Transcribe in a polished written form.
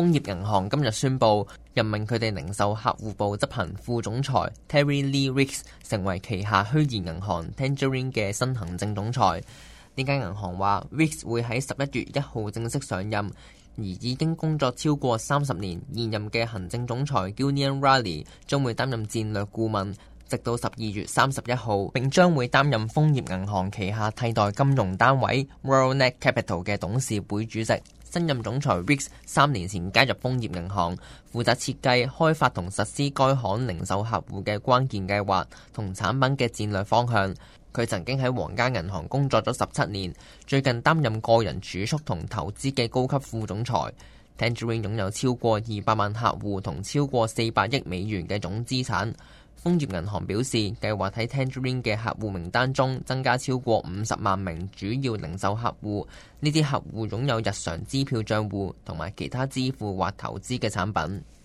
豐業銀行今日宣布任命佢哋零售客戶部執行副總裁 Terry Lee Ricks 成為旗下虛擬銀行 Tangerine 嘅新行政總裁。呢間銀行話 Ricks 會喺11月1號正式上任，而已經工作超過30年現任嘅行政總裁 Julian Riley 將會擔任戰略顧問，直到12月31號，並將會擔任豐業銀行旗下替代金融單位 RoyalNet Capital 嘅董事會主席。新任總裁 Ricks 3年前加入豐業銀行，負責設計、開發同實施該行零售客戶嘅關鍵計劃同產品嘅戰略方向。佢曾經喺皇家銀行工作咗17年，最近擔任個人儲蓄同投資嘅高級副總裁。Tangerine 擁有超過200萬客戶同超過400億美元嘅總資產。豐業銀行表示，計劃喺 Tangerine 嘅客戶名單中增加超過50萬名主要零售客戶，呢啲客戶擁有日常支票帳戶同埋其他支付或投資嘅產品。